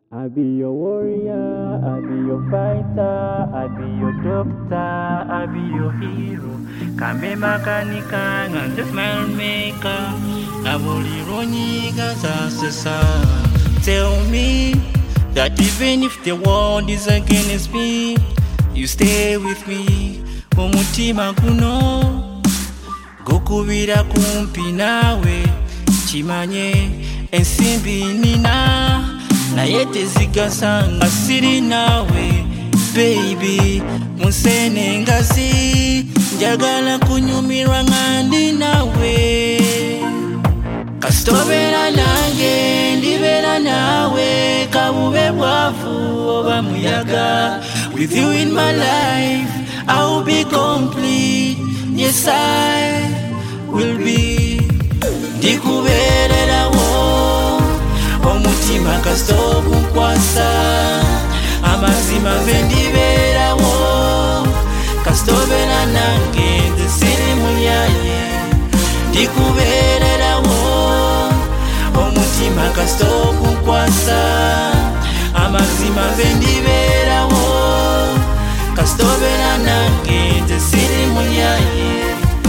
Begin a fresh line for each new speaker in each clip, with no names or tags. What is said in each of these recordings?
I be your warrior, I be your fighter, I be your doctor, I be your hero. Kambe makanika, ngante smile maker, abulironiga sasa. Tell me that even if the world is against me, you stay with me. Mumutima kuno, gukubira kumpi nawe, chimanye ensimbi nina. Na yete zigasanga siri nawe baby musene ngazi njagala kunyumirwa ngandi nawe kastobera nange ndibera nawe kabube bwavu oba muyaga with you in my life I will be complete. Yes I will be ndikuberera wo omutima kastobu nkwasa amazima vendibera wo kastobera nange ndisiri mulyaye ndikuberera wo omutima kastobu nkwasa amazima vendibera wo kastobera nange ndisiri mulyaye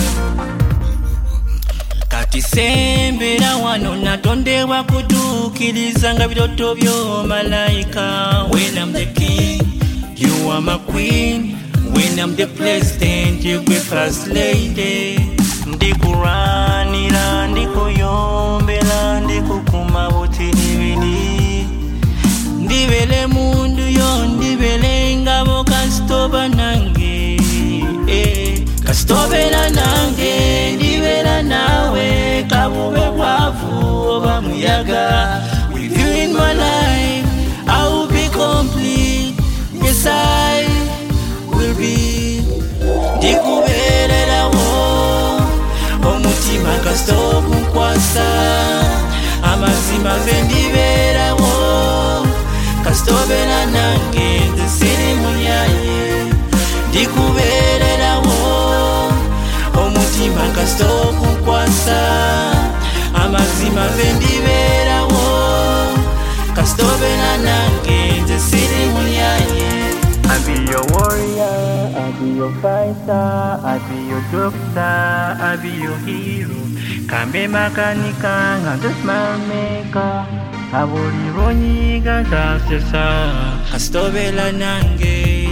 Tisembera wano natondewa kutukiriza nga biroto byo malaika. When I'm the king, you are my queen. When I'm the president, you be first lady. Ndikuranira, ndikuyombera, ndikukuma butiribiri. Ndibele mundu yo, ndibele ngabo kastoba nange. Kastobera nange, ndibera nawe kabube bwavu oba muyaga. With you in my life I will be complete. Yes I will be ndikuberera wo omutima kastobu nkwasa amazima vendibera wo kastobera nange ndisiri mulyaye ndikuberera wo omutima kastobu nkwasa amazima vendibera wo kastobera nange ndisiri mulyaye I be your warrior, I be your fighter, I be your doctor, I be your hero. Kambe makanika ngante smile maker, abulironiga sasa. Kastobera nange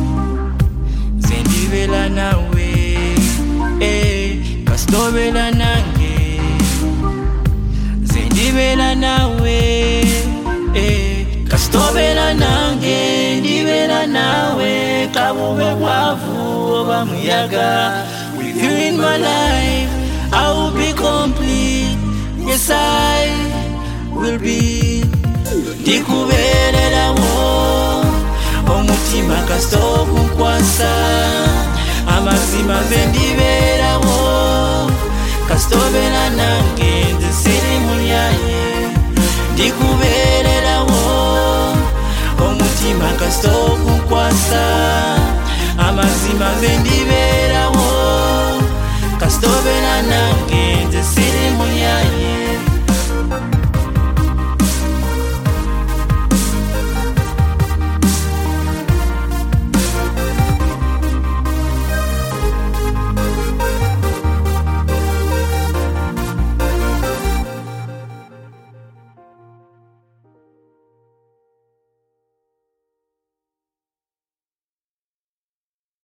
vendibera nawe kastobera nange vendibera nawe kastobera nange ndibera nawe kabube bwavu oba muyaga. With you in my life I will be complete. Yes I will be ndikuberera wo omutima kastobu nkwasa amazima vendibera wo kastobera nange ndisiri mulyaye ndikuberera wo omutima kastobu nkwasa amazima vendibera wo kastobera nange